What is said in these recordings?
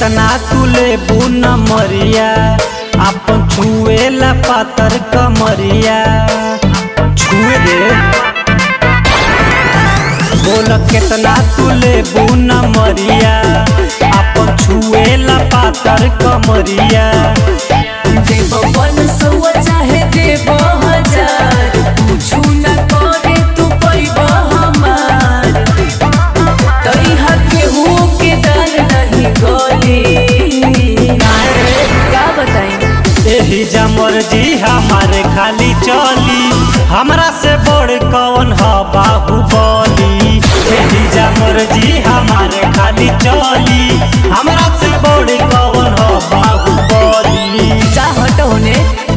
केतना तू लेबू नमरिया अपन छुएला पातर कमरिया छुए दे। बोल केतना तू लेबू नमरिया अपन छुएला पातर कमरिया। देव 500 चाहे देव 1000 कुछु न करे तू पैबा हमार। तइहा केहू के दाल नहीं गली। का बताई एही जमर जी हमारे खाली चली हमरा से बड़ कौन ह बाहुबली। एही जमर जी हमारे खाली चली हमरा से बड़ कौन ह बाहुबली। चाहत होने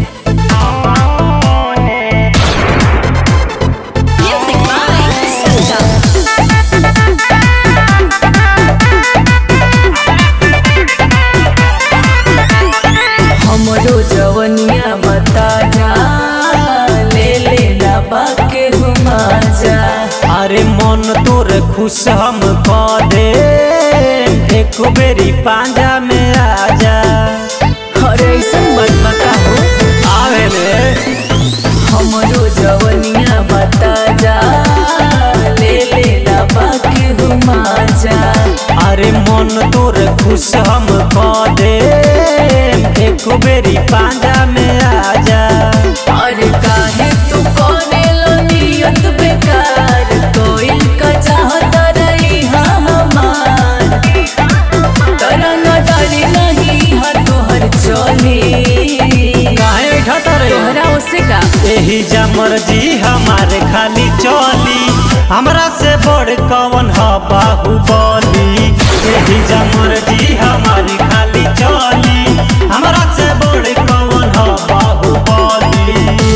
हमरो जवनिया मता जा ले लेला बाके हुमा जा। अरे मन तोर खुश हम कह दे एक बेरी पांजा में आजा। अरे ऐसन बात बता हो आवे रे हमरो जवनिया बता जा ले लेला बाके हुमा जा। अरे मन तोर खुश हम कह दे एक बेरी पांजा में आजा। अरे काहे तू कोने लो नियत बेकार कोइल का चाहत रही हमार। तरंग डाली नहीं हा तोहर चली। काहे उठत रे तोहरा ओसे का एही जमर जी हमारे खाली चली हमरा से बड़ कौन ह बाहुबली। एही जमर जी हमारी खाली चली हमरा से बड़ कौन ह बाहुबली।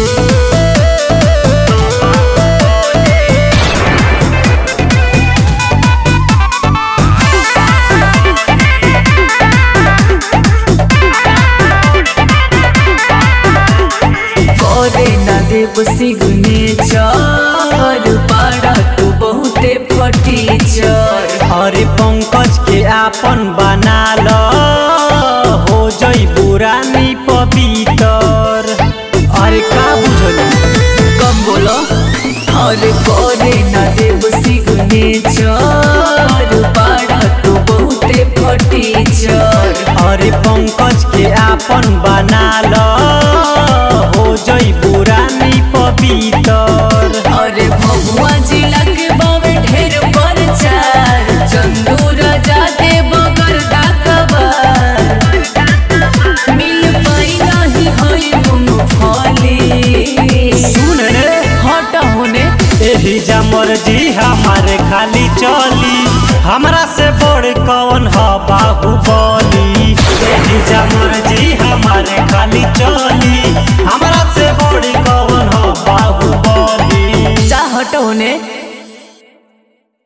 करे ना देव सिग्नेचर पाड़ा तू बहुते फटीचर। अरे पंकज के आपन बना लो हो जई पुरानी पवितर। अरे का बुझली कम बोलो अरे करे ना देव सिग्नेचर पाड़ा तू बहुते फटीचर। अरे पंकज के आपन बना लो हो जई पुरानी पवितर। अरे भगवा जिला के बावे ढेर प्रचार चंदू राजा दे बगर डाकबार। मिल पाई नहीं होई मूंगफली। सुन रे हट होने एही जमर जी हमारे खाली चली हमरा से बड़ कौन ह बाहुबली। एही जमर जी हमारे खाली चली हमरा से बड़ कौन ह बाहुबली। चाहत होने